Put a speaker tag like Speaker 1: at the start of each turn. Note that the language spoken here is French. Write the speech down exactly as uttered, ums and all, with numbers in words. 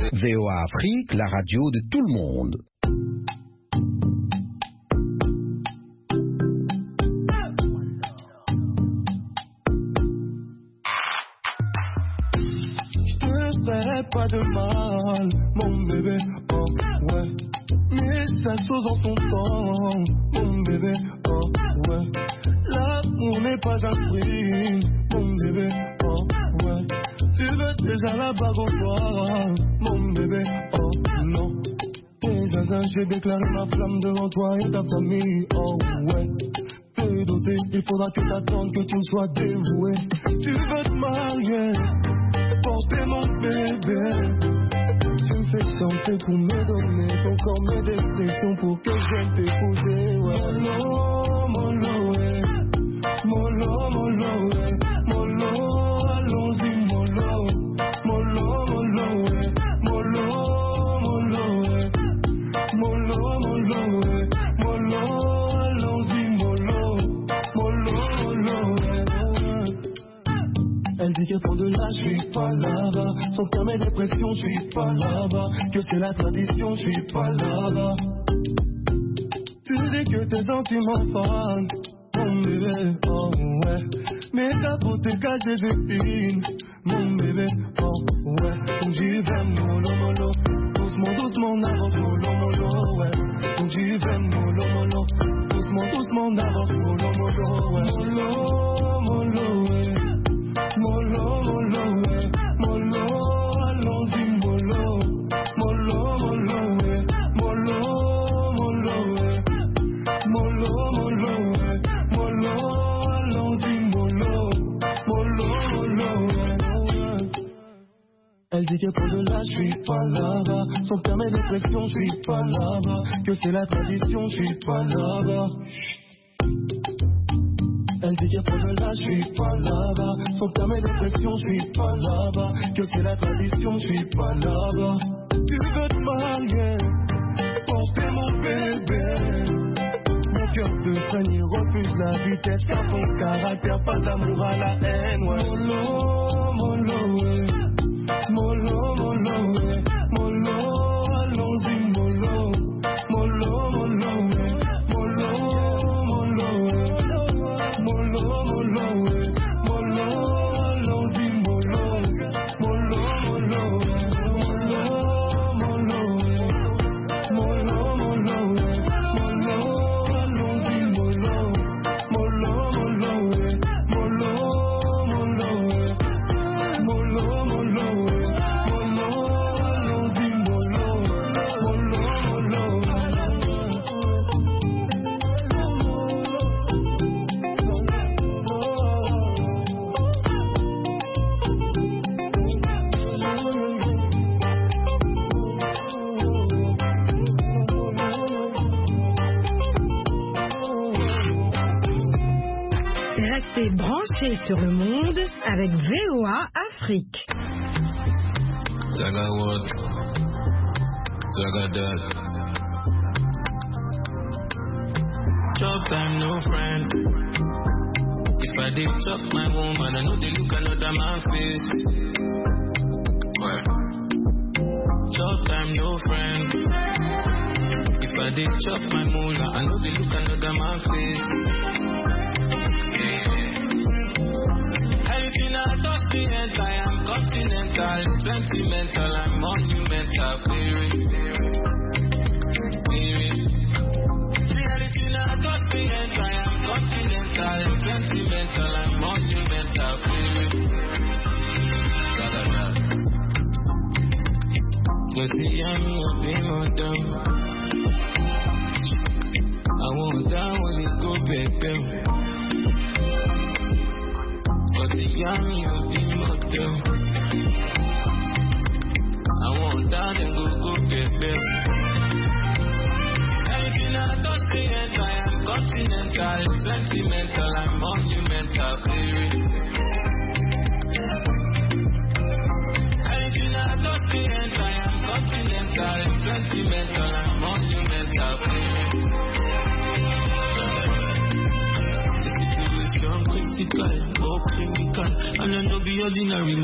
Speaker 1: V O A Afrique, la radio de tout le monde.
Speaker 2: Pas de mal, mon bébé, oh ouais. Mais cette chose en son temps, mon bébé, oh ouais. L'amour n'est pas un prix, mon bébé, oh ouais. Tu veux déjà la bague au doigt, mon bébé, oh non. Tes zinzin, j'ai déclaré ma flamme devant toi et ta famille, oh ouais. T'es doté, il faudra que t'attendes que tu me sois dévoué. Tu veux te marier, porter mon bébé. Tu me fais chanter pour me donner ton corps, mes dépressions pour que j'aime t'épouser. Ouais. Molo, molo, ouais. Molo, molo, ouais. Molo, allons-y, molo. Molo, molo, ouais. Molo, molo, ouais. Molo, molo, ouais. Molo, allons-y, molo. Molo, molo, ouais. Elle dit que pour de là, je suis pas là-bas. Sans faire mes dépressions, je suis pas là-bas. Que c'est la tradition, je suis pas là-bas. Tu dis que tes sentiments fan, mon bébé, oh ouais. Mais ta beauté cache des épines, mon bébé, oh ouais. Donc j'y vais, mollo, mollo. Doucement, doucement, avance, mollo, mollo, ouais. Donc j'y vais, mollo, mollo. Doucement, doucement, avance, mollo, mollo, ouais. Mollo, mollo, ouais. Molo, molo, ouais. Molo, allons-y, molo. Molo, molo, ouais. Molo, molo, ouais. Molo, molo, ouais. Molo, allons-y, molo. Molo, molo, ouais. Elle dit que pour de là, je suis pas là-bas. Sans faire mes dépressions, je suis pas là-bas. Que c'est la tradition, je suis pas là-bas. Elle dit que pour de là, je suis pas là-bas. Sans faire mes dépressions, je suis pas là-bas. Que c'est la tradition, je suis pas là-bas. Tu veux te marier, porter mon bébé. Mon cœur te freine, il refuse la vitesse. Car ton caractère passe d'amour à la haine, ouais. Molo, molo, ouais. Molo, molo, ouais. Molo, allons-y, molo. Molo, molo, ouais. Molo, molo, ouais. Molo, molo, ouais. Molo, allons-y, molo. Molo, molo, ouais. Molo, molo, ouais. Molo, molo, ouais. Molo, allons-y, molo. Molo, molo, ouais. Molo, molo, ouais. Molo, molo, ouais. Molo, allons-y, molo. Molo, molo, ouais.
Speaker 3: Restez branchés sur le monde avec V O A Afrique.
Speaker 4: Jaga what? Jaga that. Chop time, no friend. If I did chop my woman, I know they look another man's face. Where? Chop time, no friend. If I did chop my moolah, I know they look another man's face. Anything I touch the end, I am continental, sentimental, I'm monumental, baby. Baby. See anything I touch the end, I am continental, sentimental, I'm monumental, baby. Cause the army of being on them. I won't down when it go back them. But the army of being on them. I won't down and go go back them. Anything I touch the end, I am continental, sentimental, I'm monumental, baby. Anything I touch the end, I am continental, sentimental, I'm monumental, baby. Critical, oh clinical, and I know be ordinary.